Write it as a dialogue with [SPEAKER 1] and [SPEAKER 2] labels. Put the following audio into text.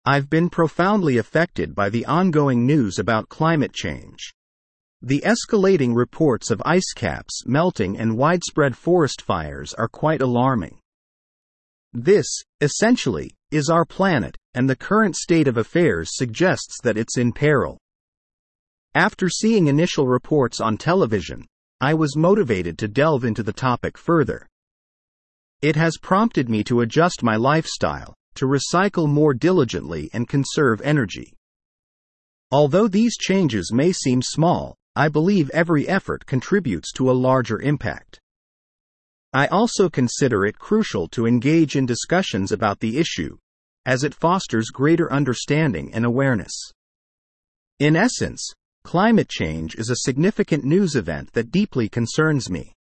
[SPEAKER 1] I've been profoundly affected by the ongoing news about climate change. The escalating reports of ice caps melting and widespread forest fires are quite alarming. This, essentially, is our planet, and the current state of affairs suggests that it's in peril. After seeing initial reports on television, I was motivated to delve into the topic further. It has prompted me to adjust my lifestyle, to recycle more diligently and conserve energy. Although these changes may seem small, I believe every effort contributes to a larger impact. I also consider it crucial to engage in discussions about the issue, as it fosters greater understanding and awareness. In essence, climate change is a significant news event that deeply concerns me.